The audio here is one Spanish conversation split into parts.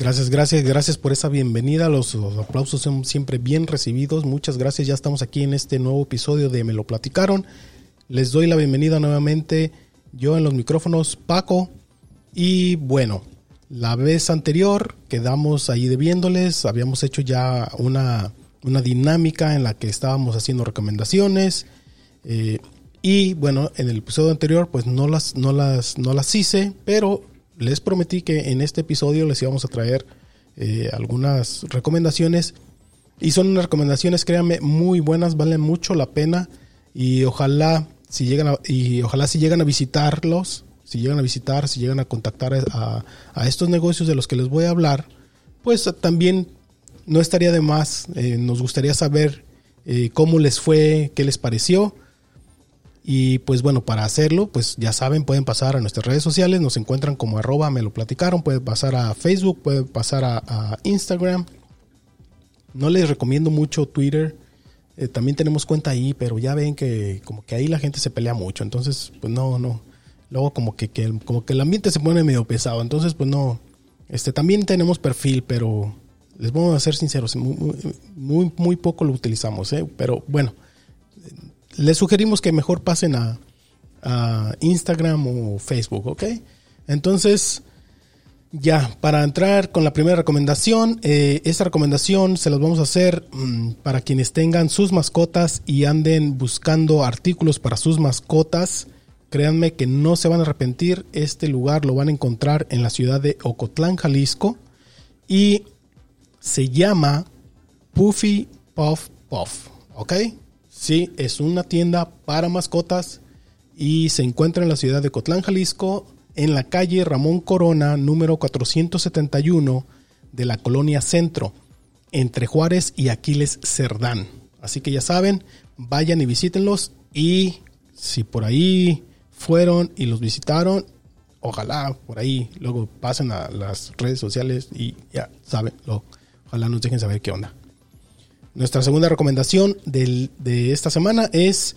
Gracias por esa bienvenida. Los aplausos son siempre bien recibidos. Muchas gracias. Ya estamos aquí en este nuevo episodio de Me lo platicaron. Les doy la bienvenida nuevamente. Yo en los micrófonos, Paco. Y bueno, la vez anterior quedamos ahí debiéndoles. Habíamos hecho ya una dinámica en la que estábamos haciendo recomendaciones. Y bueno, en el episodio anterior pues no las hice, pero les prometí que en este episodio les íbamos a traer algunas recomendaciones. Y son unas recomendaciones, créanme, muy buenas, valen mucho la pena. Y ojalá si llegan a visitarlos, si llegan a contactar a estos negocios de los que les voy a hablar, pues también no estaría de más. Nos gustaría saber cómo les fue, qué les pareció. Y pues bueno, para hacerlo, pues ya saben, pueden pasar a nuestras redes sociales, nos encuentran como @me lo platicaron, pueden pasar a Facebook, pueden pasar a Instagram. No les recomiendo mucho Twitter, también tenemos cuenta ahí, pero ya ven que como que ahí la gente se pelea mucho, entonces pues no. Luego como que el ambiente se pone medio pesado, entonces pues no. También tenemos perfil, pero les vamos a ser sinceros, muy poco lo utilizamos, pero bueno. Les sugerimos que mejor pasen a Instagram o Facebook, ¿ok? Entonces, ya, para entrar con la primera recomendación, esta recomendación se las vamos a hacer para quienes tengan sus mascotas y anden buscando artículos para sus mascotas. Créanme que no se van a arrepentir. Este lugar lo van a encontrar en la ciudad de Ocotlán, Jalisco. Y se llama Puffy Puff Puff, ¿ok? Sí, es una tienda para mascotas y se encuentra en la ciudad de Ocotlán, Jalisco, en la calle Ramón Corona, número 471 de la Colonia Centro, entre Juárez y Aquiles Cerdán. Así que ya saben, vayan y visítenlos, y si por ahí fueron y los visitaron, ojalá por ahí luego pasen a las redes sociales y ya saben, ojalá nos dejen saber qué onda. Nuestra segunda recomendación de esta semana es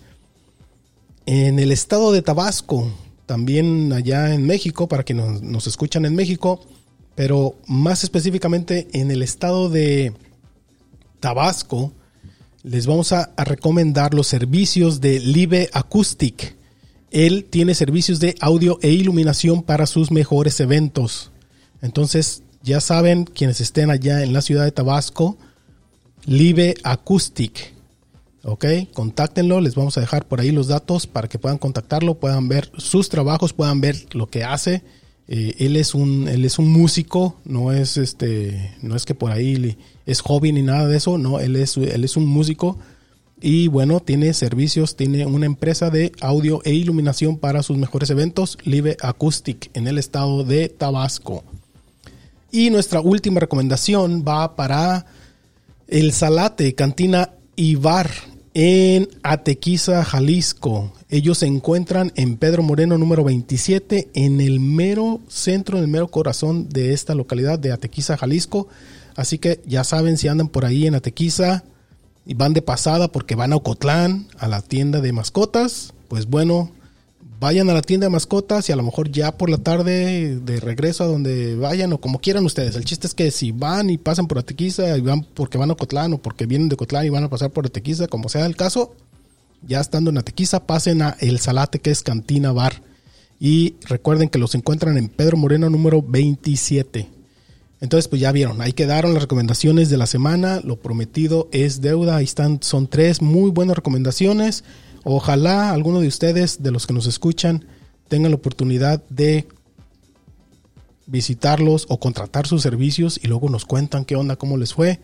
en el estado de Tabasco, también allá en México, para que nos escuchan en México, pero más específicamente en el estado de Tabasco, les vamos a recomendar los servicios de Live Acoustic. Él tiene servicios de audio e iluminación para sus mejores eventos. Entonces, ya saben, quienes estén allá en la ciudad de Tabasco, Live Acoustic, ok, contáctenlo, les vamos a dejar por ahí los datos para que puedan contactarlo, puedan ver sus trabajos, puedan ver lo que hace. Él es un músico, no es que por ahí es hobby ni nada de eso, no, él es un músico y bueno, tiene servicios, tiene una empresa de audio e iluminación para sus mejores eventos, Live Acoustic, en el estado de Tabasco. Y nuestra última recomendación va para El Salate, cantina y bar en Atequiza, Jalisco. Ellos se encuentran en Pedro Moreno número 27, en el mero centro, en el mero corazón de esta localidad de Atequiza, Jalisco. Así que ya saben, si andan por ahí en Atequiza y van de pasada porque van a Ocotlán, a la tienda de mascotas, pues bueno, vayan a la tienda de mascotas y a lo mejor ya por la tarde de regreso a donde vayan o como quieran ustedes. El chiste es que si van y pasan por Atequiza y van porque van a Ocotlán o porque vienen de Ocotlán y van a pasar por Atequiza, como sea el caso, ya estando en Atequiza, pasen a El Salate, que es cantina bar. Y recuerden que los encuentran en Pedro Moreno número 27. Entonces pues ya vieron, ahí quedaron las recomendaciones de la semana. Lo prometido es deuda. Ahí están, son 3 muy buenas recomendaciones. Ojalá alguno de ustedes, de los que nos escuchan, tengan la oportunidad de visitarlos o contratar sus servicios y luego nos cuentan qué onda, cómo les fue.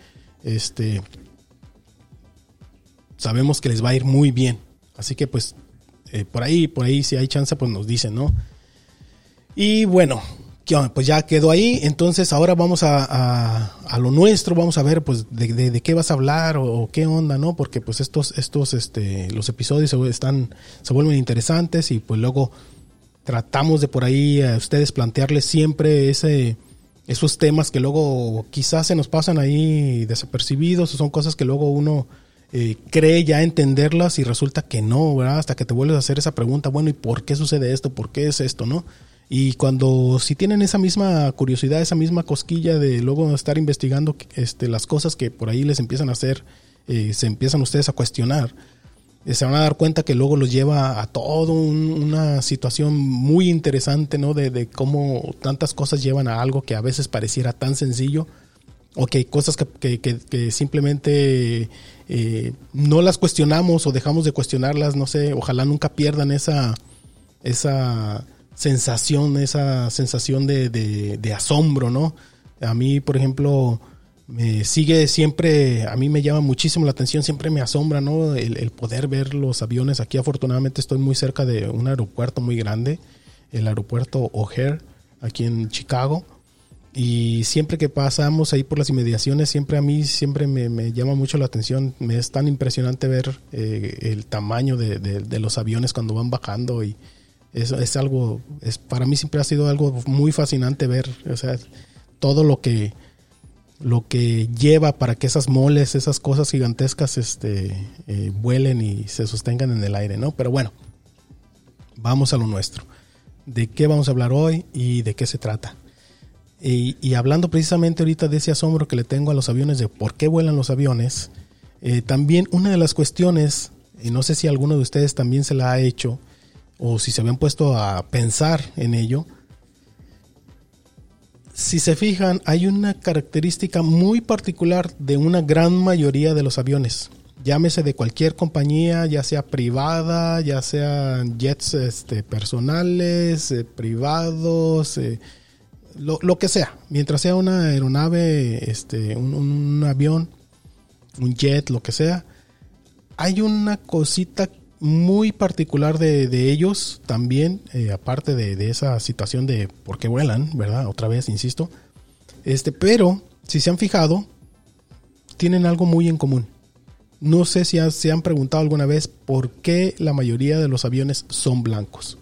Sabemos que les va a ir muy bien. Así que pues por ahí si hay chance pues nos dicen, ¿no? Y bueno, pues ya quedó ahí. Entonces ahora vamos a lo nuestro. Vamos a ver pues de qué vas a hablar o qué onda, ¿no? Porque pues estos los episodios se vuelven interesantes y pues luego tratamos de por ahí a ustedes plantearles siempre esos temas que luego quizás se nos pasan ahí desapercibidos, o son cosas que luego uno cree ya entenderlas y resulta que no, ¿verdad? Hasta que te vuelves a hacer esa pregunta, bueno, ¿y por qué sucede esto? ¿Por qué es esto, no? Y cuando si tienen esa misma curiosidad, esa misma cosquilla de luego estar investigando las cosas que por ahí les empiezan a hacer, se empiezan ustedes a cuestionar, se van a dar cuenta que luego los lleva a todo una situación muy interesante, ¿no? De cómo tantas cosas llevan a algo que a veces pareciera tan sencillo, o que hay cosas que simplemente no las cuestionamos o dejamos de cuestionarlas, no sé, ojalá nunca pierdan esa sensación de asombro, ¿no? A mí, por ejemplo, me sigue siempre, a mí me llama muchísimo la atención, siempre me asombra, ¿no? El poder ver los aviones. Aquí afortunadamente estoy muy cerca de un aeropuerto muy grande, el aeropuerto O'Hare, aquí en Chicago. Y siempre que pasamos ahí por las inmediaciones, siempre me llama mucho la atención. Me es tan impresionante ver el tamaño de los aviones cuando van bajando, y eso es algo, para mí siempre ha sido algo muy fascinante ver, o sea, todo lo que lleva para que esas moles, esas cosas gigantescas vuelen y se sostengan en el aire, ¿no? Pero bueno, vamos a lo nuestro. ¿De qué vamos a hablar hoy y de qué se trata? Y hablando precisamente ahorita de ese asombro que le tengo a los aviones, de por qué vuelan los aviones, también una de las cuestiones, y no sé si alguno de ustedes también se la ha hecho, o si se habían puesto a pensar en ello. Si se fijan, hay una característica muy particular de una gran mayoría de los aviones. Llámese de cualquier compañía, ya sea privada, ya sean jets personales, privados, lo que sea. Mientras sea una aeronave, un avión, un jet, lo que sea, hay una cosita muy particular de ellos también, aparte de esa situación de por qué vuelan, ¿verdad? Otra vez, insisto. Pero, si se han fijado, tienen algo muy en común. No sé si se han preguntado alguna vez por qué la mayoría de los aviones son blancos.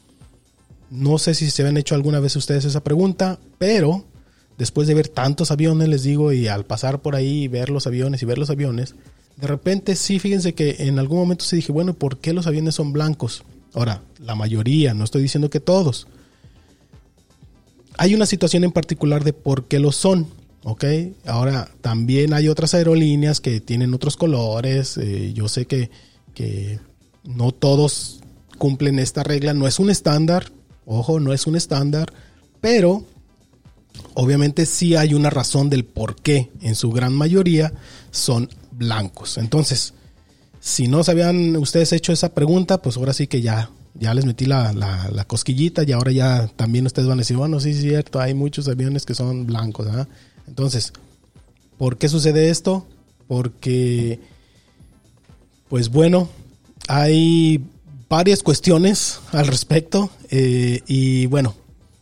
No sé si se han hecho alguna vez ustedes esa pregunta, pero después de ver tantos aviones, les digo, y al pasar por ahí y ver los aviones, de repente sí, fíjense que en algún momento sí dije, bueno, ¿por qué los aviones son blancos? Ahora, la mayoría, no estoy diciendo que todos. Hay una situación en particular de por qué lo son, ¿ok? Ahora, también hay otras aerolíneas que tienen otros colores. Yo sé que no todos cumplen esta regla. No es un estándar, ojo, no es un estándar, pero obviamente sí hay una razón del por qué en su gran mayoría son blancos. Entonces, si no se habían ustedes hecho esa pregunta, pues ahora sí que ya les metí la cosquillita, y ahora ya también ustedes van a decir, bueno, sí es cierto, hay muchos aviones que son blancos, ¿verdad? Entonces, ¿por qué sucede esto? Porque, pues bueno, hay varias cuestiones al respecto, y bueno,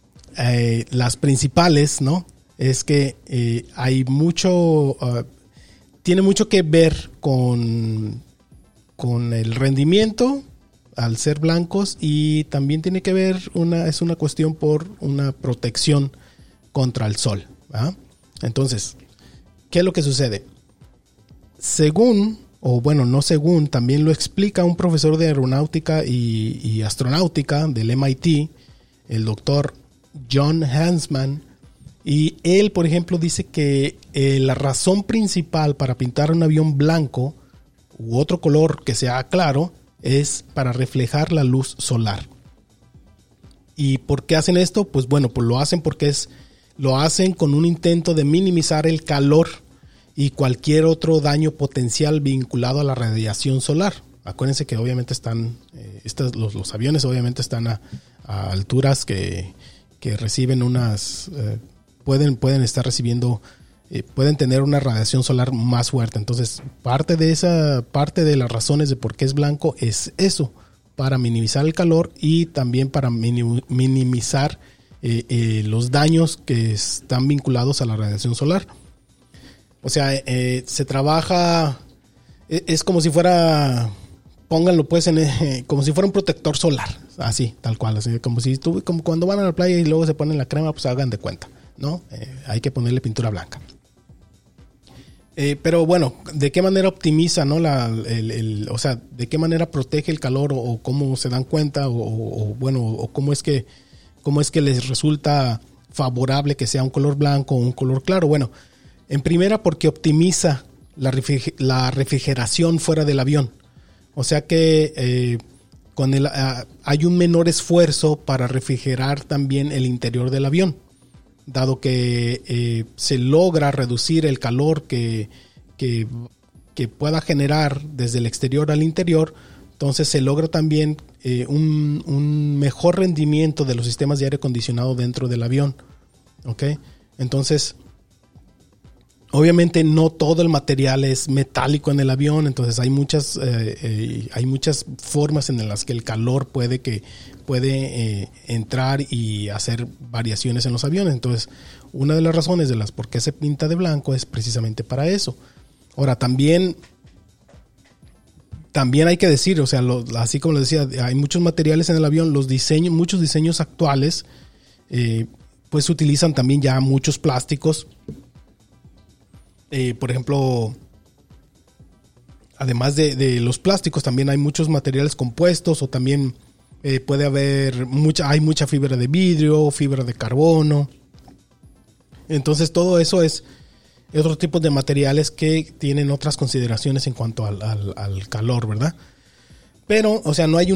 las principales, ¿no? Es que hay mucho... tiene mucho que ver con el rendimiento al ser blancos, y también tiene que ver, es una cuestión por una protección contra el sol, ¿verdad? Entonces, ¿qué es lo que sucede? Según, o bueno, no según, también lo explica un profesor de aeronáutica y astronáutica del MIT, el doctor John Hansman. Y él, por ejemplo, dice que la razón principal para pintar un avión blanco u otro color que sea claro es para reflejar la luz solar. ¿Y por qué hacen esto? Pues bueno, pues lo hacen con un intento de minimizar el calor y cualquier otro daño potencial vinculado a la radiación solar. Acuérdense que obviamente los aviones obviamente están a alturas que reciben unas... pueden estar recibiendo, pueden tener una radiación solar más fuerte. Entonces, parte de las razones de por qué es blanco es eso, para minimizar el calor y también para minimizar los daños que están vinculados a la radiación solar. O sea, se trabaja, es como si fuera, pónganlo pues, como si fuera un protector solar, así, tal cual, así, como cuando van a la playa y luego se ponen la crema, pues hagan de cuenta, ¿no? Hay que ponerle pintura blanca. Pero bueno, ¿de qué manera optimiza, ¿no? O sea, ¿de qué manera protege el calor, o cómo se dan cuenta, o cómo es que cómo es que les resulta favorable que sea un color blanco o un color claro. Bueno, en primera porque optimiza la refrigeración fuera del avión. O sea que hay un menor esfuerzo para refrigerar también el interior del avión, dado que se logra reducir el calor que pueda generar desde el exterior al interior. Entonces se logra también un mejor rendimiento de los sistemas de aire acondicionado dentro del avión. ¿Ok? Entonces, obviamente no todo el material es metálico en el avión, entonces hay muchas formas en las que el calor puede entrar y hacer variaciones en los aviones. Entonces, una de las razones de las por qué se pinta de blanco es precisamente para eso. Ahora, también hay que decir, o sea, así como les decía, hay muchos materiales en el avión, muchos diseños actuales, pues utilizan también ya muchos plásticos. Por ejemplo, además de los plásticos, también hay muchos materiales compuestos, o también puede haber hay mucha fibra de vidrio, fibra de carbono. Entonces todo eso es otro tipo de materiales que tienen otras consideraciones en cuanto al calor, ¿verdad? Pero, o sea, no hay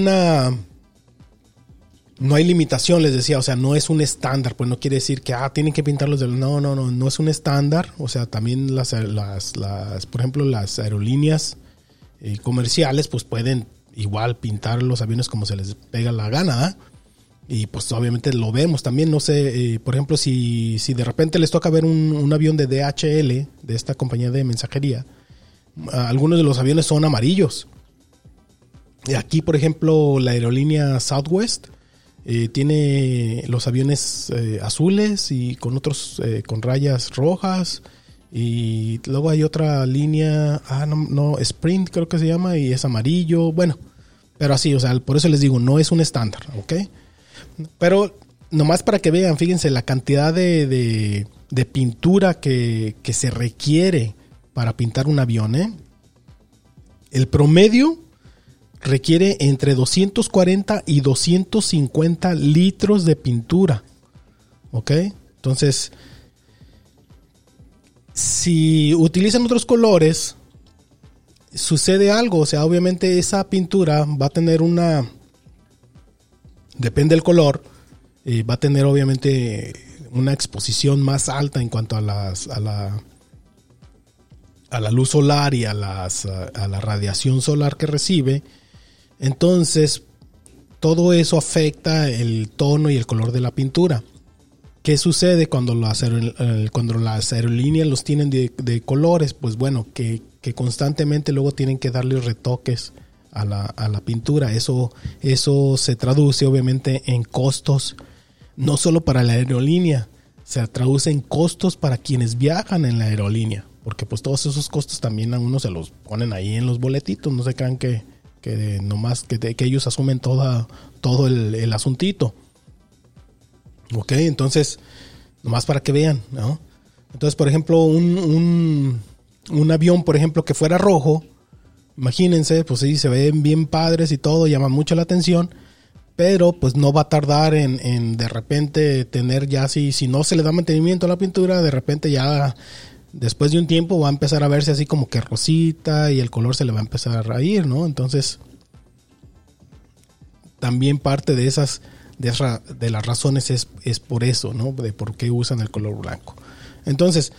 limitación, les decía, o sea, no es un estándar, pues no quiere decir que tienen que pintarlos no es un estándar. O sea, también por ejemplo, las aerolíneas comerciales pues pueden igual pintar los aviones como se les pega la gana, ¿eh? Y pues obviamente lo vemos también. No sé, por ejemplo, si de repente les toca ver un avión de DHL, de esta compañía de mensajería, algunos de los aviones son amarillos. Y aquí, por ejemplo, la aerolínea Southwest tiene los aviones azules y con otros con rayas rojas. Y luego hay otra línea, Sprint creo que se llama, y es amarillo. Bueno, pero así, o sea, por eso les digo, no es un estándar, ¿ok? Pero nomás para que vean, fíjense la cantidad de pintura que se requiere para pintar un avión, ¿eh? El promedio requiere entre 240 y 250 litros de pintura, ¿ok? Entonces, si utilizan otros colores, sucede algo. O sea, obviamente esa pintura va a tener depende del color, va a tener obviamente una exposición más alta en cuanto a la luz solar y a la radiación solar que recibe. Entonces, todo eso afecta el tono y el color de la pintura. ¿Qué sucede cuando las aerolíneas los tienen de colores? Pues bueno, que constantemente luego tienen que darle retoques a la pintura. Eso se traduce obviamente en costos, no solo para la aerolínea, se traduce en costos para quienes viajan en la aerolínea, porque pues todos esos costos también a uno se los ponen ahí en los boletitos. No se crean que nomás que ellos asumen todo el asuntito. Ok, entonces, nomás para que vean, ¿no? Entonces, por ejemplo, un avión, por ejemplo, que fuera rojo, imagínense, pues sí, se ven bien padres y todo, llama mucho la atención, pero pues no va a tardar en de repente tener ya, si no se le da mantenimiento a la pintura, de repente ya después de un tiempo va a empezar a verse así como que rosita y el color se le va a empezar a ir, ¿no? Entonces, también parte de las razones es por eso, ¿no? De por qué usan el color blanco. Entonces,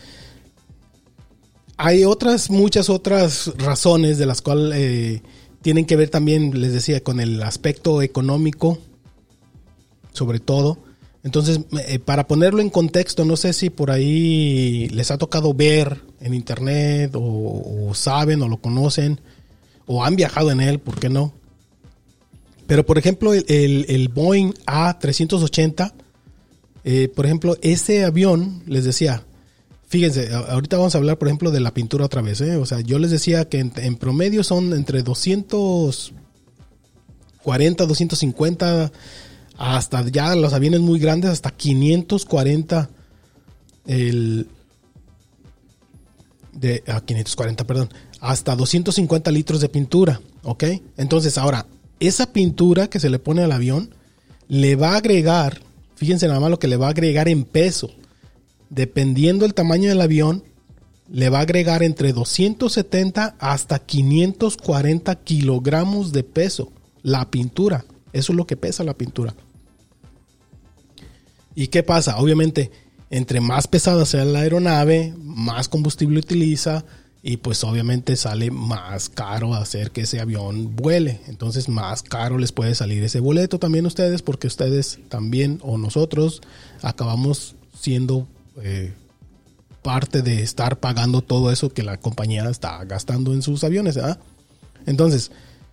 hay muchas otras razones de las cuales tienen que ver también, les decía, con el aspecto económico, sobre todo. Entonces, para ponerlo en contexto, no sé si por ahí les ha tocado ver en internet o saben o lo conocen o han viajado en él, ¿por qué no? Pero, por ejemplo, el Boeing A380, por ejemplo, ese avión, les decía, fíjense, ahorita vamos a hablar, por ejemplo, de la pintura otra vez, ¿eh? O sea, yo les decía que en promedio son entre 240, 250, hasta ya los aviones muy grandes, hasta 540, 540, perdón, hasta 250 litros de pintura, ¿ok? Entonces, ahora, esa pintura que se le pone al avión le va a agregar Fíjense nada más lo que le va a agregar en peso. Dependiendo del tamaño del avión, le va a agregar entre 270 hasta 540 kilogramos de peso. La pintura. Eso es lo que pesa la pintura. ¿Y qué pasa? Obviamente, entre más pesada sea la aeronave, más combustible utiliza y pues obviamente sale más caro hacer que ese avión vuele. Entonces más caro les puede salir ese boleto también a ustedes, porque ustedes también o nosotros acabamos siendo parte de estar pagando todo eso que la compañía está gastando en sus aviones, ¿verdad? Entonces,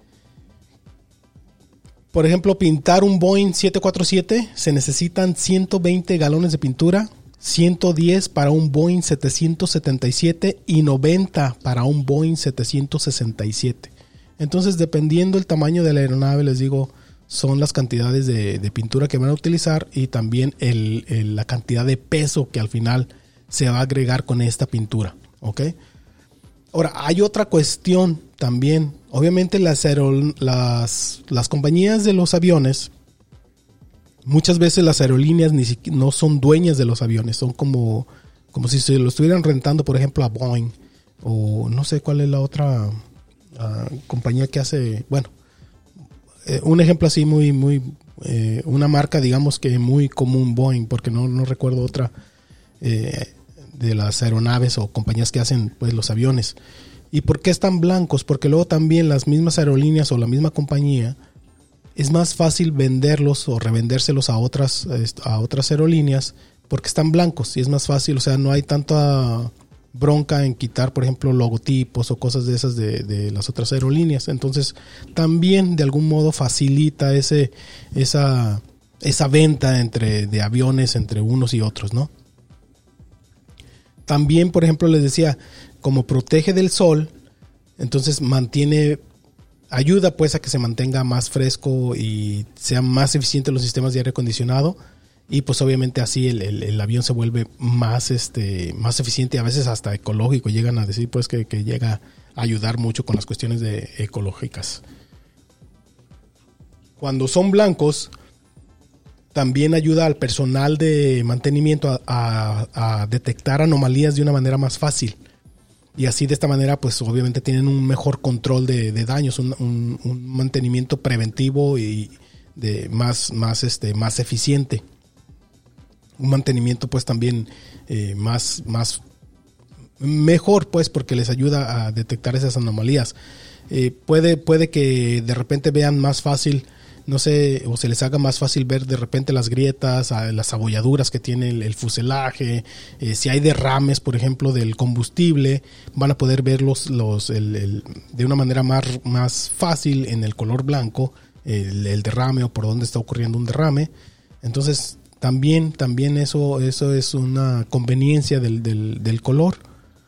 por ejemplo, pintar un Boeing 747 se necesitan 120 galones de pintura, 110 para un Boeing 777 y 90 para un Boeing 767. Entonces, dependiendo del tamaño de la aeronave, les digo, son las cantidades de pintura que van a utilizar y también la cantidad de peso que al final se va a agregar con esta pintura, ¿ok? Ahora, hay otra cuestión también. Obviamente las compañías de los aviones, muchas veces las aerolíneas no son dueñas de los aviones. Son como si se lo estuvieran rentando, por ejemplo, a Boeing. O no sé cuál es la otra compañía que hace... Bueno, un ejemplo así una marca, digamos que muy común, Boeing, porque no recuerdo otra de las aeronaves o compañías que hacen pues los aviones. ¿Y por qué están blancos? Porque luego también las mismas aerolíneas o la misma compañía es más fácil venderlos o revendérselos a otras aerolíneas porque están blancos y es más fácil. O sea, no hay tanta bronca en quitar, por ejemplo, logotipos o cosas de esas de las otras aerolíneas. Entonces también de algún modo facilita esa venta de aviones entre unos y otros, ¿no? También, por ejemplo, les decía, como protege del sol, entonces ayuda pues a que se mantenga más fresco y sean más eficientes los sistemas de aire acondicionado y pues obviamente así el avión se vuelve más eficiente, a veces hasta ecológico. Llegan a decir pues que llega a ayudar mucho con las cuestiones ecológicas. Cuando son blancos, también ayuda al personal de mantenimiento a detectar anomalías de una manera más fácil. Y así de esta manera, pues obviamente tienen un mejor control de daños, un mantenimiento preventivo y más eficiente. Un mantenimiento pues también mejor pues porque les ayuda a detectar esas anomalías. Puede que de repente vean más fácil, no sé, o se les haga más fácil ver de repente las grietas, las abolladuras que tiene el fuselaje, si hay derrames, por ejemplo, del combustible, van a poder verlos de una manera más fácil en el color blanco, el derrame o por dónde está ocurriendo un derrame. Entonces, también eso es una conveniencia del color.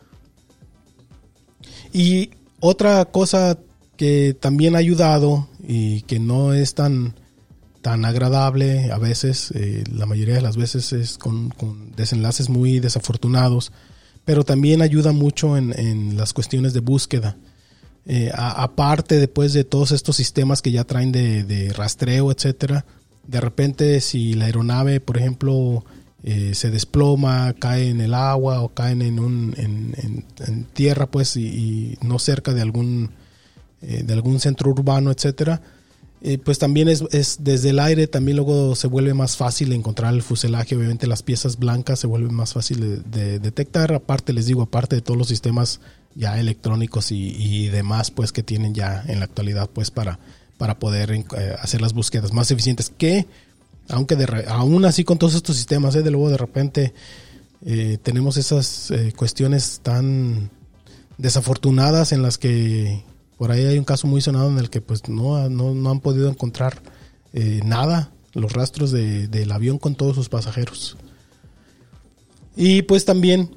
Y otra cosa que también ha ayudado y que no es tan agradable a veces, la mayoría de las veces es con desenlaces muy desafortunados, pero también ayuda mucho en las cuestiones de búsqueda. Aparte después de todos estos sistemas que ya traen de rastreo, etcétera, de repente si la aeronave, por ejemplo, se desploma, cae en el agua o caen en tierra, pues y no cerca de algún centro urbano, etcétera, pues también es desde el aire también luego se vuelve más fácil encontrar el fuselaje. Obviamente las piezas blancas se vuelven más fácil de detectar. Aparte de todos los sistemas ya electrónicos y demás pues que tienen ya en la actualidad pues para poder hacer las búsquedas más eficientes, que aunque aún así con todos estos sistemas de luego de repente tenemos esas cuestiones tan desafortunadas en las que por ahí hay un caso muy sonado en el que pues no han podido encontrar nada, los rastros del avión con todos sus pasajeros. Y pues también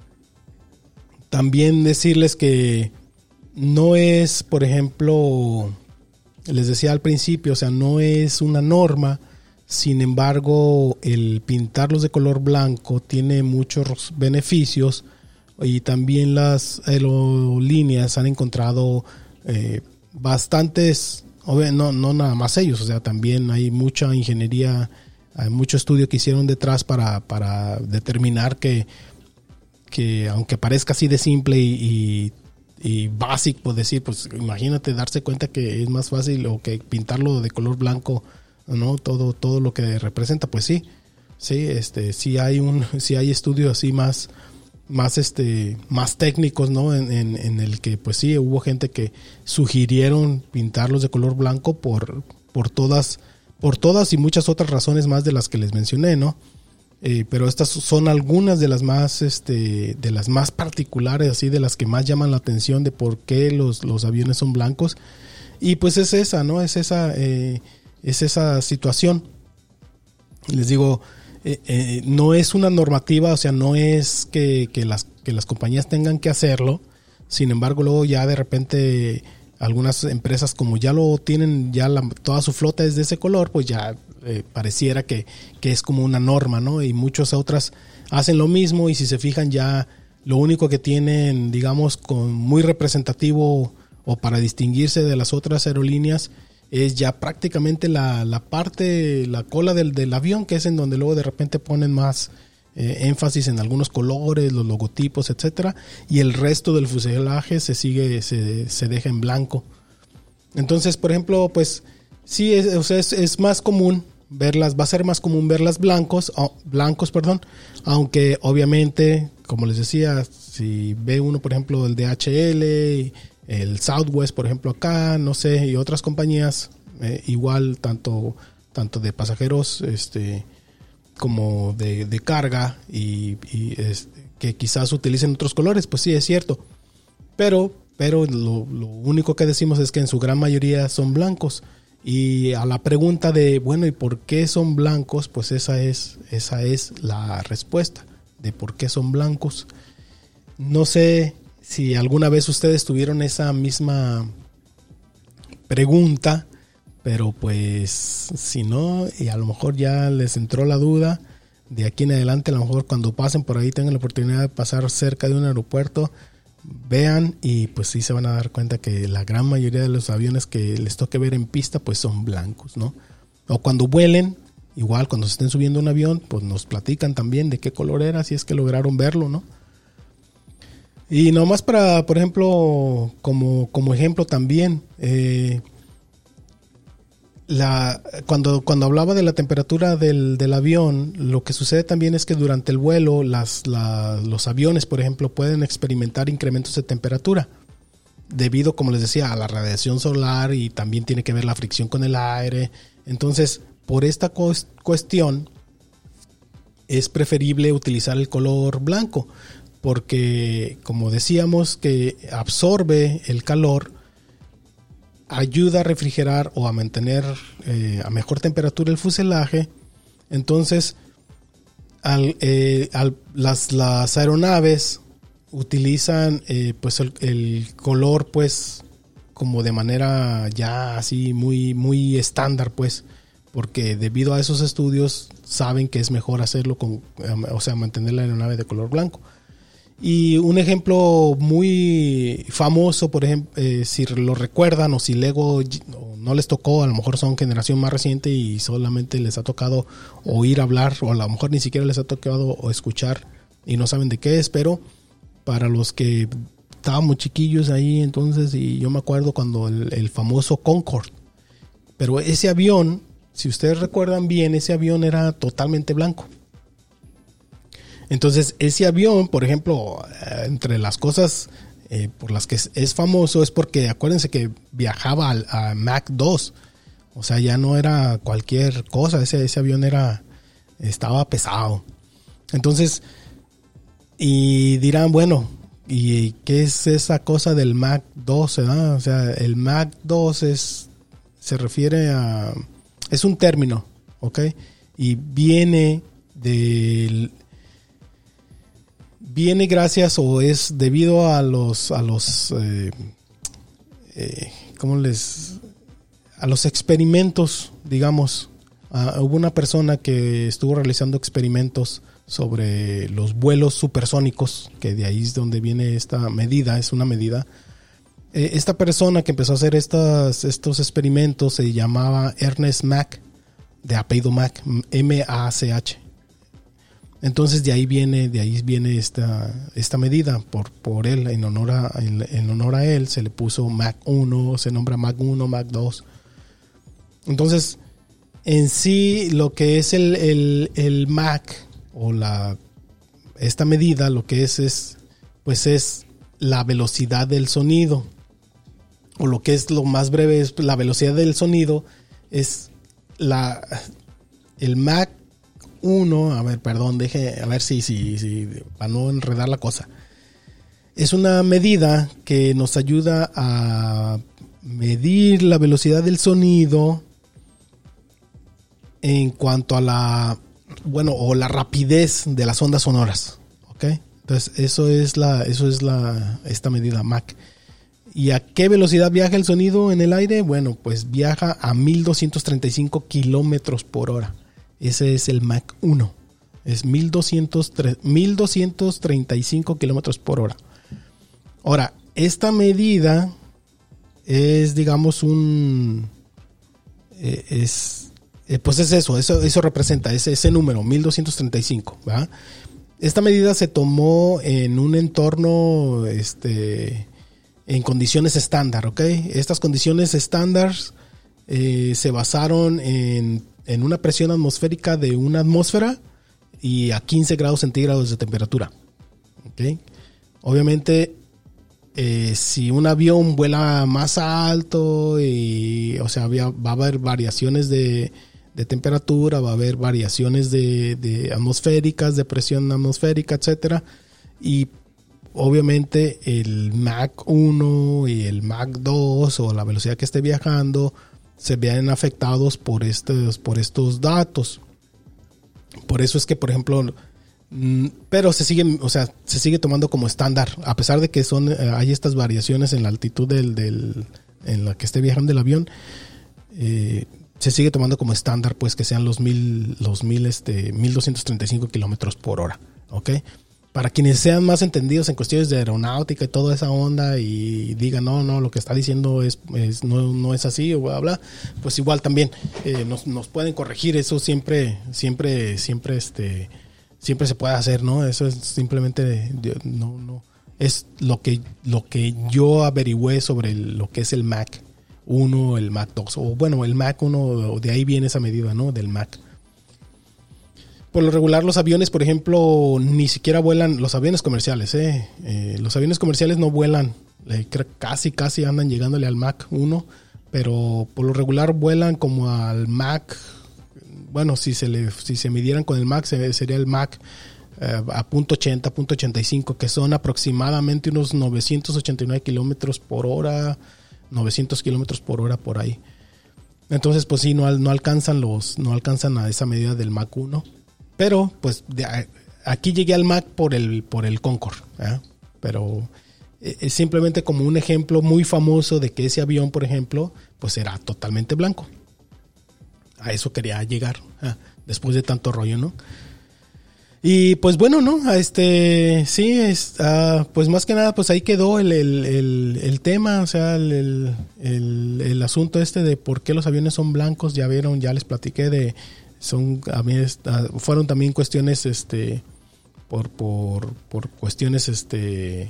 decirles que no es, por ejemplo, les decía al principio, o sea, no es una norma. Sin embargo, el pintarlos de color blanco tiene muchos beneficios y también las aerolíneas han encontrado bastantes, no nada más ellos, o sea, también hay mucha ingeniería Hay mucho estudio que hicieron detrás para determinar que aunque parezca así de simple y básico, pues decir, pues imagínate darse cuenta que es más fácil o que pintarlo de color blanco, ¿no? Todo lo que representa, pues sí, sí hay estudios así más técnicos, ¿no? En el que pues sí hubo gente que sugirieron pintarlos de color blanco por todas y muchas otras razones más de las que les mencioné, ¿no? Pero estas son algunas de las más particulares, así, de las que más llaman la atención de por qué los aviones son blancos. Y pues es esa, ¿no? Es esa situación. Les digo, no es una normativa, o sea, no es que las compañías tengan que hacerlo. Sin embargo, luego ya de repente algunas empresas, como ya lo tienen, ya toda su flota es de ese color, pues ya pareciera que es como una norma, ¿no? Y muchas otras hacen lo mismo, y si se fijan, ya lo único que tienen, digamos, con muy representativo o para distinguirse de las otras aerolíneas es ya prácticamente la cola del avión, que es en donde luego de repente ponen más énfasis en algunos colores, los logotipos, etcétera, y el resto del fuselaje se deja en blanco. Entonces, por ejemplo, pues sí, es más común verlas, va a ser más común verlas blancos, aunque obviamente, como les decía, si ve uno, por ejemplo, el DHL, el Southwest, por ejemplo, acá, no sé, y otras compañías, igual tanto de pasajeros como de carga, y que quizás utilicen otros colores, pues sí, es cierto, pero lo único que decimos es que en su gran mayoría son blancos. Y a la pregunta de, bueno, ¿y por qué son blancos? Pues esa es la respuesta de por qué son blancos. No sé si alguna vez ustedes tuvieron esa misma pregunta, pero pues si no, y a lo mejor ya les entró la duda, de aquí en adelante, a lo mejor cuando pasen por ahí, tengan la oportunidad de pasar cerca de un aeropuerto, vean, y pues sí se van a dar cuenta que la gran mayoría de los aviones que les toque ver en pista pues son blancos, ¿no? O cuando vuelen, igual cuando se estén subiendo a un avión, pues nos platican también de qué color era, si es que lograron verlo, ¿no? Y nomás para, por ejemplo, como ejemplo también, cuando hablaba de la temperatura del avión, lo que sucede también es que durante el vuelo los aviones, por ejemplo, pueden experimentar incrementos de temperatura debido, como les decía, a la radiación solar, y también tiene que ver la fricción con el aire. Entonces, por esta cuestión es preferible utilizar el color blanco, porque, como decíamos, que absorbe el calor, ayuda a refrigerar o a mantener a mejor temperatura el fuselaje. Entonces, las aeronaves utilizan pues el color, pues, como de manera ya así muy, muy estándar, pues, porque debido a esos estudios saben que es mejor hacerlo mantener la aeronave de color blanco. Y un ejemplo muy famoso, por ejemplo, si lo recuerdan, o si luego no les tocó, a lo mejor son generación más reciente y solamente les ha tocado oír hablar, o a lo mejor ni siquiera les ha tocado o escuchar y no saben de qué es, pero para los que estábamos chiquillos ahí entonces, y yo me acuerdo cuando el famoso Concorde, pero ese avión, si ustedes recuerdan bien, ese avión era totalmente blanco. Entonces, ese avión, por ejemplo, entre las cosas por las que es famoso, es porque acuérdense que viajaba a Mach 2. O sea, ya no era cualquier cosa. Ese avión estaba pesado. Entonces, y dirán, bueno, ¿y qué es esa cosa del Mach 2? O sea, el Mach 2 se refiere a... Es un término, ¿ok? Y viene gracias, o es debido a los experimentos, digamos. Hubo una persona que estuvo realizando experimentos sobre los vuelos supersónicos, que de ahí es donde viene esta medida, es una medida. Esta persona que empezó a hacer estos experimentos se llamaba Ernest Mach, de apellido Mach, M-A-C-H. Entonces de ahí viene esta medida por él, en honor a él se le puso Mach 1, se nombra Mach 1, Mach 2. Entonces, en sí lo que es el Mach o esta medida, lo que es la velocidad del sonido, o lo que es lo más breve es la velocidad del sonido, es el Mach 1, a ver, perdón, a ver si para no enredar la cosa. Es una medida que nos ayuda a medir la velocidad del sonido en cuanto a la rapidez de las ondas sonoras, ¿ok? Entonces, eso es esta medida Mach. ¿Y a qué velocidad viaja el sonido en el aire? Bueno, pues viaja a 1235 kilómetros por hora. Ese es el Mach 1. Es 1235 kilómetros por hora. Ahora, esta medida es, digamos, pues es eso representa ese número, 1235, ¿verdad? Esta medida se tomó en un entorno, en condiciones estándar, ¿ok? Estas condiciones estándar se basaron en una presión atmosférica de una atmósfera y a 15 grados centígrados de temperatura, ¿ok? Obviamente, si un avión vuela más alto, va a haber variaciones de temperatura, va a haber variaciones de atmosféricas, de presión atmosférica, etcétera, y obviamente el Mach 1 y el Mach 2 o la velocidad que esté viajando se vean afectados por estos datos. Por eso es que, por ejemplo, pero se sigue tomando como estándar, a pesar de que hay estas variaciones en la altitud en la que esté viajando el avión. Se sigue tomando como estándar, pues, que sean los 1235 kilómetros por hora, ¿ok? Para quienes sean más entendidos en cuestiones de aeronáutica y toda esa onda y digan, no, lo que está diciendo no es así o bla, bla, pues igual también nos pueden corregir. Eso siempre se puede hacer, ¿no? Eso es simplemente, no es lo que yo averigüé sobre lo que es el Mach 1, el Mach 2, o bueno, el Mach 1, de ahí viene esa medida, ¿no? Del Mach. Por lo regular, los aviones, por ejemplo, ni siquiera vuelan, los aviones comerciales, los aviones comerciales no vuelan, casi andan llegándole al Mach 1, pero por lo regular vuelan como al Mach, bueno, si se midieran con el Mach, sería el Mach a .80, .85, que son aproximadamente unos 989 kilómetros por hora, 900 kilómetros por hora por ahí. Entonces, pues sí, no alcanzan a esa medida del Mach 1. Pero, pues, aquí llegué al Mach por el Concorde, ¿eh? Pero es simplemente como un ejemplo muy famoso de que ese avión, por ejemplo, pues era totalmente blanco. A eso quería llegar, después de tanto rollo, ¿no? Y pues bueno, ¿no? Sí, pues más que nada, pues ahí quedó el tema, o sea, el asunto de por qué los aviones son blancos. Ya vieron, ya les platiqué fueron también cuestiones, por cuestiones, de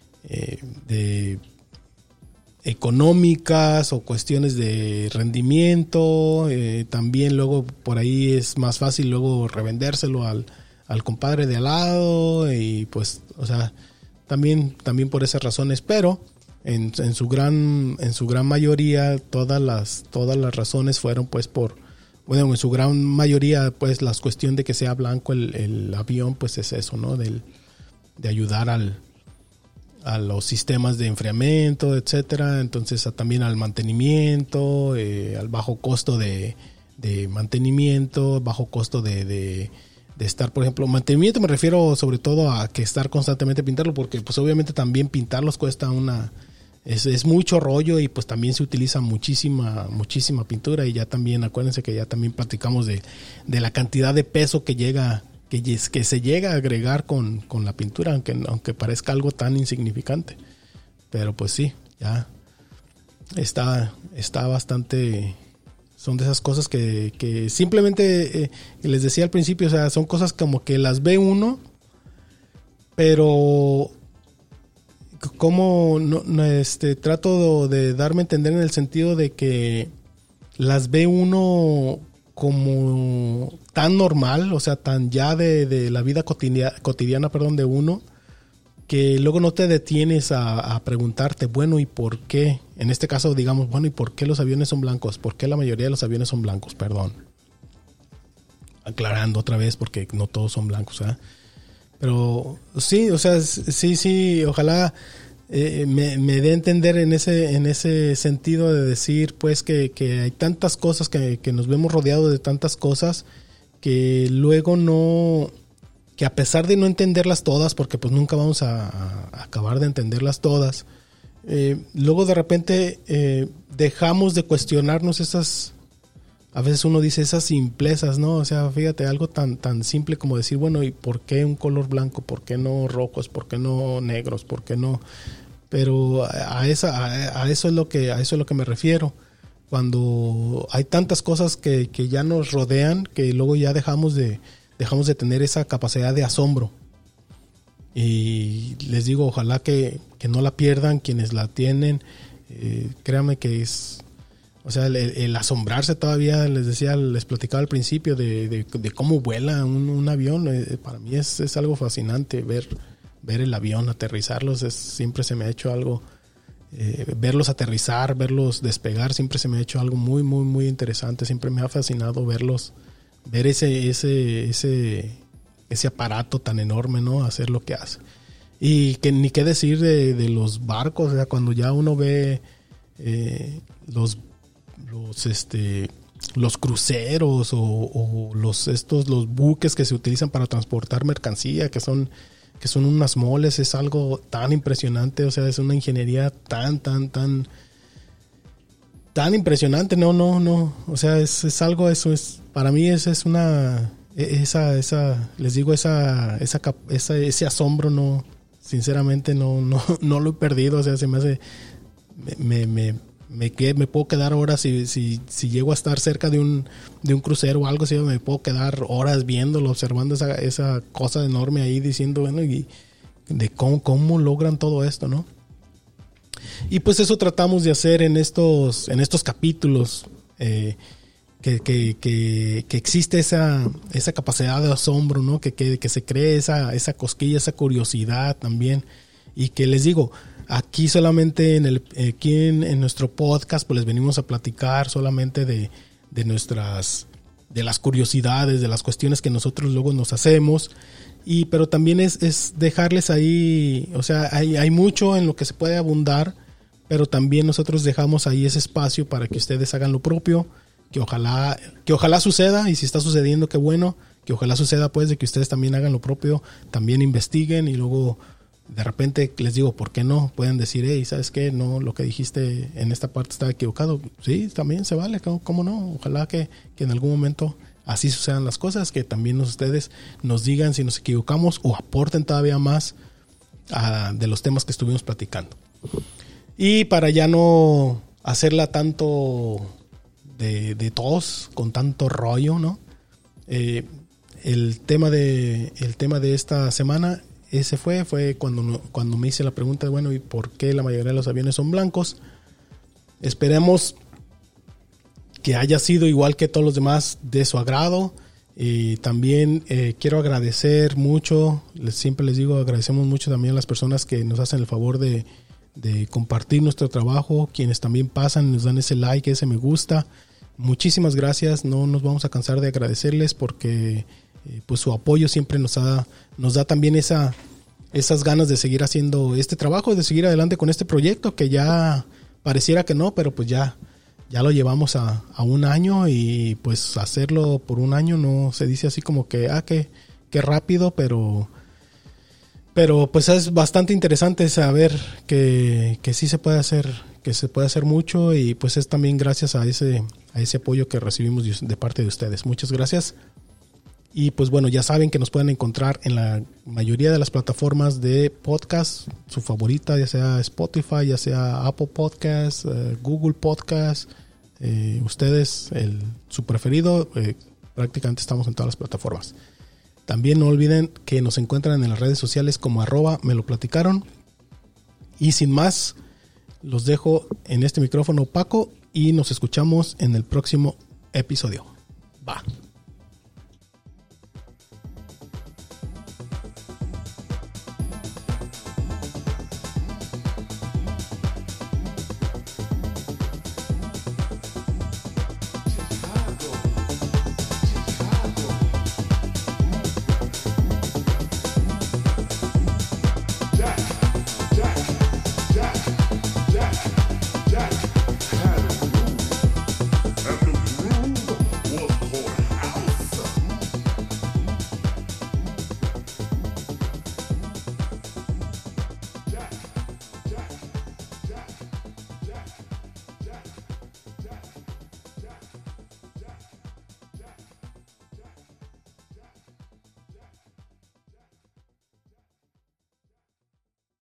económicas o cuestiones de rendimiento. También luego por ahí es más fácil luego revendérselo al compadre de al lado, y pues, o sea, también por esas razones, pero en su gran mayoría todas las razones fueron pues en su gran mayoría pues la cuestión de que sea blanco el avión, pues es eso, ¿no? De ayudar a los sistemas de enfriamiento, etcétera. Entonces también al mantenimiento, al bajo costo de mantenimiento, bajo costo de estar, por ejemplo, mantenimiento me refiero sobre todo a que estar constantemente pintarlo, porque pues obviamente también pintarlos cuesta es mucho rollo, y pues también se utiliza muchísima pintura. Y ya también acuérdense que ya también platicamos de la cantidad de peso que se llega a agregar con la pintura, aunque parezca algo tan insignificante, pero pues sí, ya está bastante Son de esas cosas que simplemente, les decía al principio, o sea, son cosas como que las ve uno, pero como trato de darme a entender en el sentido de que las ve uno como tan normal, o sea, tan ya de la vida cotidiana, de uno, que luego no te detienes a preguntarte, bueno, ¿y por qué? En este caso, digamos, bueno, ¿y por qué los aviones son blancos? ¿Por qué la mayoría de los aviones son blancos? Perdón. Aclarando otra vez, porque no todos son blancos, ¿eh? Pero sí, o sea, sí, ojalá me dé a entender en ese sentido de decir, pues, que hay tantas cosas, que nos vemos rodeados de tantas cosas, que luego no, que a pesar de no entenderlas todas, porque pues nunca vamos a acabar de entenderlas todas, luego de repente dejamos de cuestionarnos esas, a veces uno dice esas simplezas, ¿no? O sea, fíjate, algo tan simple como decir, bueno, ¿y por qué un color blanco? ¿Por qué no rojos? ¿Por qué no negros? ¿Por qué no? Pero a eso es lo que me refiero. Cuando hay tantas cosas que ya nos rodean, que luego ya dejamos de tener esa capacidad de asombro. Y les digo, ojalá que no la pierdan quienes la tienen. Créanme que es, o sea, el asombrarse todavía, les platicaba al principio de cómo vuela un avión. Para mí es algo fascinante ver el avión, aterrizarlos. Siempre se me ha hecho algo, verlos aterrizar, verlos despegar, siempre se me ha hecho algo muy, muy, muy interesante. Siempre me ha fascinado ver ese aparato tan enorme, ¿no? Hacer lo que hace. Y que ni qué decir de los barcos, o sea, cuando ya uno ve los cruceros o los buques que se utilizan para transportar mercancía, que son unas moles, es algo tan impresionante, o sea, es una ingeniería tan impresionante, no, o sea, es algo, eso es, para mí esa les digo, ese asombro, no, sinceramente no lo he perdido, o sea, se me hace, me puedo quedar horas si llego a estar cerca de un crucero o algo así, me puedo quedar horas viéndolo, observando esa cosa enorme ahí, diciendo, bueno, y de cómo logran todo esto, ¿no? Y pues eso tratamos de hacer en estos capítulos, que existe esa capacidad de asombro, ¿no? Que se cree esa cosquilla, esa curiosidad también. Y que les digo, aquí solamente en nuestro podcast, pues les venimos a platicar solamente de las curiosidades, de las cuestiones que nosotros luego nos hacemos. Pero también es dejarles ahí, o sea, hay mucho en lo que se puede abundar, pero también nosotros dejamos ahí ese espacio para que ustedes hagan lo propio, que ojalá suceda, y si está sucediendo, qué bueno, que ojalá suceda, pues, de que ustedes también hagan lo propio, también investiguen, y luego de repente les digo, ¿por qué no? Pueden decir, hey, ¿sabes qué? No, lo que dijiste en esta parte está equivocado. Sí, también se vale, ¿cómo no? Ojalá que en algún momento así sucedan las cosas, que también ustedes nos digan si nos equivocamos o aporten todavía más de los temas que estuvimos platicando. Y para ya no hacerla tanto de tos, con tanto rollo, ¿no? El tema de esta semana, ese fue cuando me hice la pregunta de, bueno, ¿y por qué la mayoría de los aviones son blancos? Esperemos que haya sido igual que todos los demás de su agrado. Y también quiero agradecer mucho, siempre les digo, agradecemos mucho también a las personas que nos hacen el favor de compartir nuestro trabajo, quienes también pasan y nos dan ese like, ese me gusta. Muchísimas gracias, no nos vamos a cansar de agradecerles, porque pues su apoyo siempre nos da también esas ganas de seguir haciendo este trabajo, de seguir adelante con este proyecto, que ya pareciera que no, pero pues ya lo llevamos a un año, y pues hacerlo por un año no se dice así como que qué rápido, pero pues es bastante interesante saber que sí se puede hacer, que se puede hacer mucho, y pues es también gracias a ese apoyo que recibimos de parte de ustedes. Muchas gracias. Y pues bueno, ya saben que nos pueden encontrar en la mayoría de las plataformas de podcast, su favorita, ya sea Spotify, ya sea Apple Podcasts, Google Podcasts, ustedes su preferido. Prácticamente estamos en todas las plataformas. También no olviden que nos encuentran en las redes sociales como @meloplaticaron. Y sin más, los dejo en este micrófono opaco y nos escuchamos en el próximo episodio. Va.